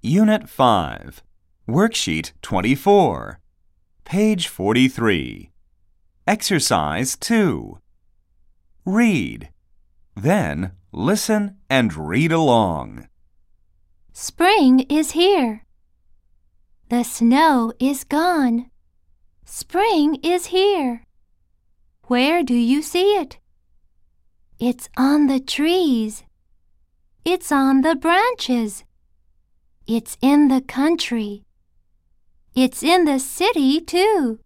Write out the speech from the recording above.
Unit 5, Worksheet 24, page 43. Exercise 2. Read. Then listen and read along. Spring is here. The snow is gone. Spring is here. Where do you see it? It's on the trees. It's on the branches. It's in the country. It's in the city, too.